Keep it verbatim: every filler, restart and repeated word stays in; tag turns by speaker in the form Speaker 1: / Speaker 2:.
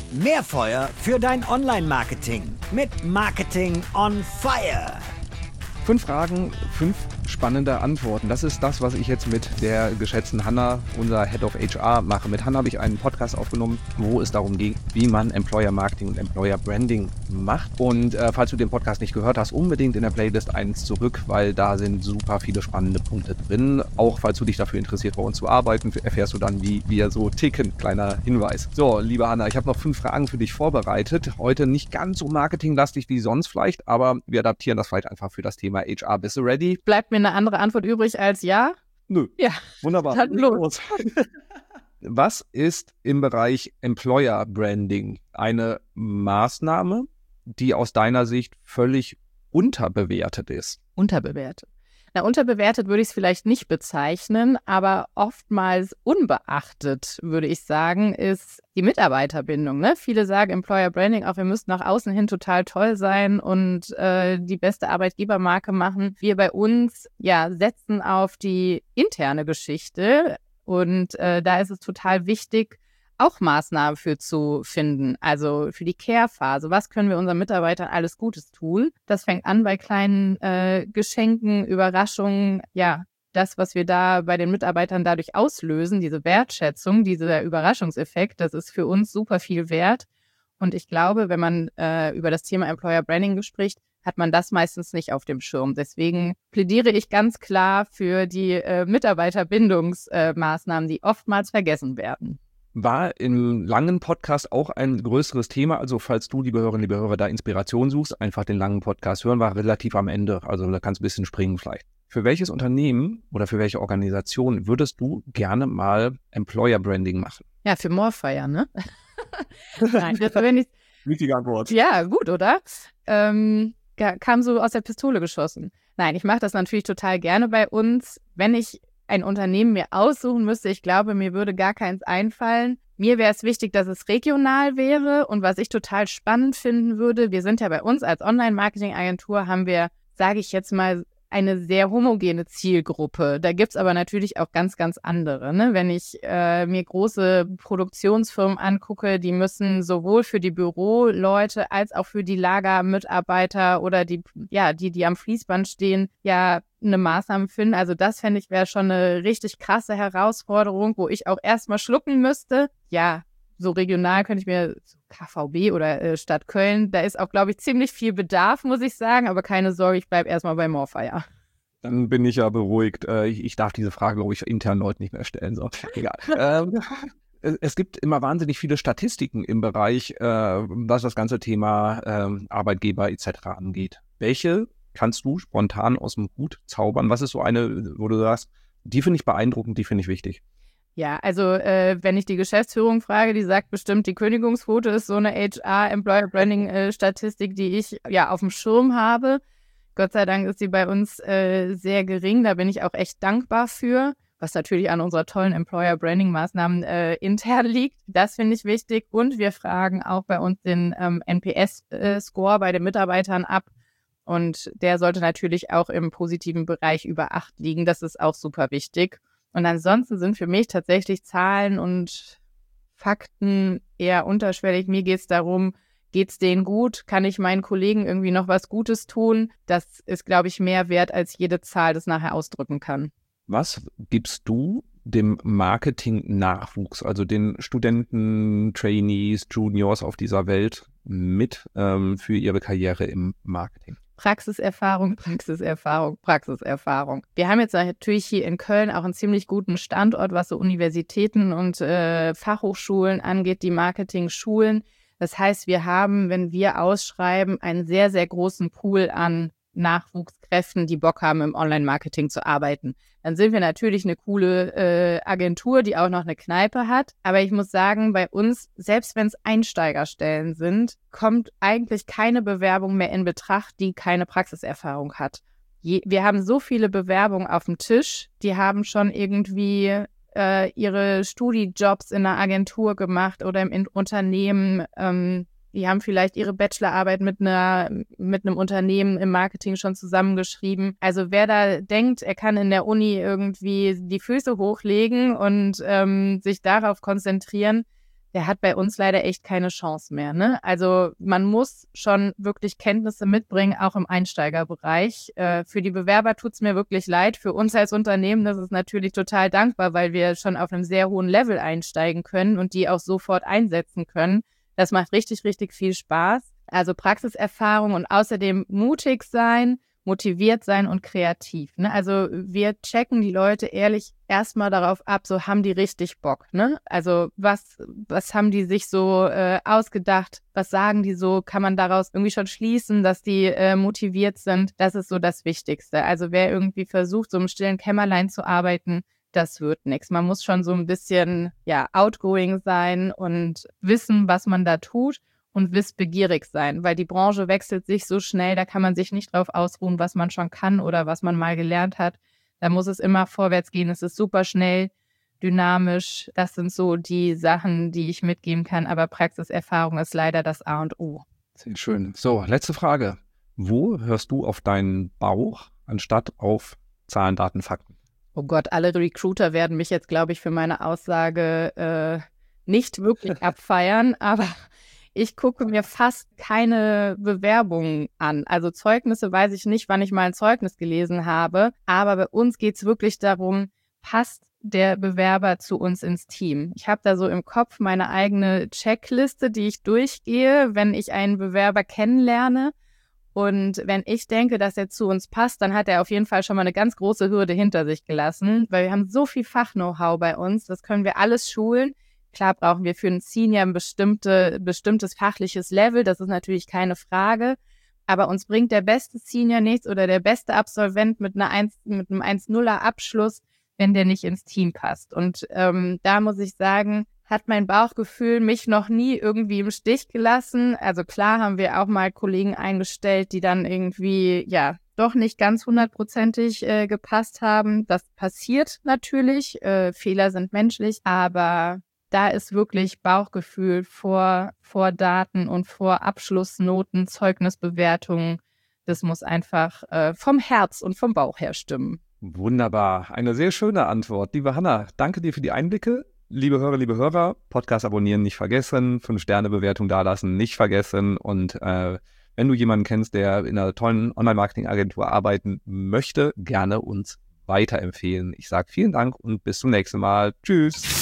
Speaker 1: Mehr Feuer für dein Online-Marketing mit Marketing on Fire.
Speaker 2: Fünf Fragen, fünf spannende Antworten. Das ist das, was ich jetzt mit der geschätzten Hannah, unser Head of H R, mache. Mit Hannah habe ich einen Podcast aufgenommen, wo es darum ging, wie man Employer Marketing und Employer Branding macht. Und äh, falls du den Podcast nicht gehört hast, unbedingt in der Playlist eins zurück, weil da sind super viele spannende Punkte drin. Auch falls du dich dafür interessierst, bei uns zu arbeiten, erfährst du dann, wie wir so ticken. Kleiner Hinweis. So, liebe Hannah, ich habe noch fünf Fragen für dich vorbereitet. Heute nicht ganz so marketinglastig wie sonst vielleicht, aber wir adaptieren das vielleicht einfach für das Thema H R. Bist du ready?
Speaker 3: Bleibt mir eine andere Antwort übrig als ja?
Speaker 2: Nö.
Speaker 3: Ja.
Speaker 2: Wunderbar.
Speaker 3: Dann los.
Speaker 2: Was ist im Bereich Employer Branding eine Maßnahme, die aus deiner Sicht völlig unterbewertet ist?
Speaker 3: Unterbewertet. Na, unterbewertet würde ich es vielleicht nicht bezeichnen, aber oftmals unbeachtet, würde ich sagen, ist die Mitarbeiterbindung. Ne? Viele sagen Employer Branding, auch wir müssen nach außen hin total toll sein und äh, die beste Arbeitgebermarke machen. Wir bei uns ja setzen auf die interne Geschichte und äh, da ist es total wichtig, auch Maßnahmen für zu finden, also für die Care-Phase. Was können wir unseren Mitarbeitern alles Gutes tun? Das fängt an bei kleinen äh, Geschenken, Überraschungen, ja, das, was wir da bei den Mitarbeitern dadurch auslösen, diese Wertschätzung, dieser Überraschungseffekt, das ist für uns super viel wert. Und ich glaube, wenn man äh, über das Thema Employer Branding spricht, hat man das meistens nicht auf dem Schirm. Deswegen plädiere ich ganz klar für die äh, Mitarbeiterbindungsmaßnahmen, äh, die oftmals vergessen werden.
Speaker 2: War im langen Podcast auch ein größeres Thema. Also falls du, liebe Hörerinnen, liebe Hörer, da Inspiration suchst, einfach den langen Podcast hören, war relativ am Ende. Also da kannst du ein bisschen springen vielleicht. Für welches Unternehmen oder für welche Organisation würdest du gerne mal Employer Branding machen?
Speaker 3: Ja, für Morfire, ne? Nein, das wenn ich.
Speaker 2: Wichtige Antwort.
Speaker 3: Ja, gut, oder? Ähm, kam so aus der Pistole geschossen. Nein, ich mache das natürlich total gerne bei uns. Wenn ich ein Unternehmen mir aussuchen müsste, ich glaube, mir würde gar keins einfallen. Mir wäre es wichtig, dass es regional wäre und was ich total spannend finden würde, wir sind ja bei uns als Online-Marketing-Agentur, haben wir, sage ich jetzt mal, eine sehr homogene Zielgruppe. Da gibt's aber natürlich auch ganz, ganz andere. Ne? Wenn ich äh, mir große Produktionsfirmen angucke, die müssen sowohl für die Büroleute als auch für die Lagermitarbeiter oder die, ja, die, die am Fließband stehen, ja, eine Maßnahme finden. Also das fände ich wäre schon eine richtig krasse Herausforderung, wo ich auch erstmal schlucken müsste. Ja, so regional könnte ich mir K V B oder äh, Stadt Köln, da ist auch, glaube ich, ziemlich viel Bedarf, muss ich sagen. Aber keine Sorge, ich bleibe erstmal bei Morfire.
Speaker 2: Dann bin ich ja beruhigt. Äh, ich, ich darf diese Frage, glaube ich, internen Leuten nicht mehr stellen. So, egal. ähm, es gibt immer wahnsinnig viele Statistiken im Bereich, äh, was das ganze Thema äh, Arbeitgeber et cetera angeht. Welche kannst du spontan aus dem Hut zaubern? Was ist so eine, wo du sagst, die finde ich beeindruckend, die finde ich wichtig?
Speaker 3: Ja, also äh, wenn ich die Geschäftsführung frage, die sagt bestimmt, die Kündigungsquote ist so eine H R-Employer-Branding-Statistik, die ich ja auf dem Schirm habe. Gott sei Dank ist sie bei uns äh, sehr gering, da bin ich auch echt dankbar für, was natürlich an unserer tollen Employer-Branding-Maßnahmen äh, intern liegt. Das finde ich wichtig und wir fragen auch bei uns den ähm, N P S-Score bei den Mitarbeitern ab und der sollte natürlich auch im positiven Bereich über acht liegen, das ist auch super wichtig. Und ansonsten sind für mich tatsächlich Zahlen und Fakten eher unterschwellig. Mir geht es darum, geht es denen gut? Kann ich meinen Kollegen irgendwie noch was Gutes tun? Das ist, glaube ich, mehr wert, als jede Zahl das nachher ausdrücken kann.
Speaker 2: Was gibst du dem Marketing-Nachwuchs, also den Studenten, Trainees, Juniors auf dieser Welt mit ähm, für ihre Karriere im Marketing?
Speaker 3: Praxiserfahrung, Praxiserfahrung, Praxiserfahrung. Wir haben jetzt natürlich hier in Köln auch einen ziemlich guten Standort, was so Universitäten und äh, Fachhochschulen angeht, die Marketing-Schulen. Das heißt, wir haben, wenn wir ausschreiben, einen sehr, sehr großen Pool an Nachwuchskräften, die Bock haben, im Online-Marketing zu arbeiten. Dann sind wir natürlich eine coole äh, Agentur, die auch noch eine Kneipe hat. Aber ich muss sagen, bei uns, selbst wenn es Einsteigerstellen sind, kommt eigentlich keine Bewerbung mehr in Betracht, die keine Praxiserfahrung hat. Je, wir haben so viele Bewerbungen auf dem Tisch, die haben schon irgendwie äh, ihre Studijobs in einer Agentur gemacht oder im in- Unternehmen. Ähm, Die haben vielleicht ihre Bachelorarbeit mit einer mit einem Unternehmen im Marketing schon zusammengeschrieben. Also wer da denkt, er kann in der Uni irgendwie die Füße hochlegen und ähm, sich darauf konzentrieren, der hat bei uns leider echt keine Chance mehr. Ne? Also man muss schon wirklich Kenntnisse mitbringen, auch im Einsteigerbereich. Äh, für die Bewerber tut es mir wirklich leid. Für uns als Unternehmen, das ist natürlich total dankbar, weil wir schon auf einem sehr hohen Level einsteigen können und die auch sofort einsetzen können. Das macht richtig, richtig viel Spaß. Also Praxiserfahrung und außerdem mutig sein, motiviert sein und kreativ. Ne? Also wir checken die Leute ehrlich erstmal darauf ab, so haben die richtig Bock. Ne? Also was, was haben die sich so äh, ausgedacht? Was sagen die so? Kann man daraus irgendwie schon schließen, dass die äh, motiviert sind? Das ist so das Wichtigste. Also wer irgendwie versucht, so im stillen Kämmerlein zu arbeiten, das wird nichts. Man muss schon so ein bisschen ja outgoing sein und wissen, was man da tut. Und wissbegierig sein, weil die Branche wechselt sich so schnell, da kann man sich nicht drauf ausruhen, was man schon kann oder was man mal gelernt hat. Da muss es immer vorwärts gehen. Es ist super schnell, dynamisch. Das sind so die Sachen, die ich mitgeben kann. Aber Praxiserfahrung ist leider das A und O.
Speaker 2: Sehr schön. So, letzte Frage. Wo hörst du auf deinen Bauch anstatt auf Zahlen, Daten, Fakten?
Speaker 3: Oh Gott, alle Recruiter werden mich jetzt, glaube ich, für meine Aussage äh, nicht wirklich abfeiern, aber ich gucke mir fast keine Bewerbungen an. Also Zeugnisse weiß ich nicht, wann ich mal ein Zeugnis gelesen habe. Aber bei uns geht es wirklich darum, passt der Bewerber zu uns ins Team? Ich habe da so im Kopf meine eigene Checkliste, die ich durchgehe, wenn ich einen Bewerber kennenlerne. Und wenn ich denke, dass er zu uns passt, dann hat er auf jeden Fall schon mal eine ganz große Hürde hinter sich gelassen, weil wir haben so viel Fach-Know-how bei uns, das können wir alles schulen. Klar brauchen wir für einen Senior ein bestimmte, bestimmtes fachliches Level, das ist natürlich keine Frage, aber uns bringt der beste Senior nichts oder der beste Absolvent mit, einer eins, mit einem eins Komma nuller Abschluss, wenn der nicht ins Team passt. Und ähm, da muss ich sagen, hat mein Bauchgefühl mich noch nie irgendwie im Stich gelassen. Also klar haben wir auch mal Kollegen eingestellt, die dann irgendwie, ja, doch nicht ganz hundertprozentig äh, gepasst haben. Das passiert natürlich, äh, Fehler sind menschlich, aber da ist wirklich Bauchgefühl vor, vor Daten und vor Abschlussnoten, Zeugnisbewertungen. Das muss einfach äh, vom Herz und vom Bauch her stimmen.
Speaker 2: Wunderbar. Eine sehr schöne Antwort. Liebe Hanna, danke dir für die Einblicke. Liebe Hörer, liebe Hörer, Podcast abonnieren nicht vergessen, fünf Sterne Bewertung dalassen nicht vergessen und äh, wenn du jemanden kennst, der in einer tollen Online-Marketing-Agentur arbeiten möchte, gerne uns weiterempfehlen. Ich sage vielen Dank und bis zum nächsten Mal. Tschüss.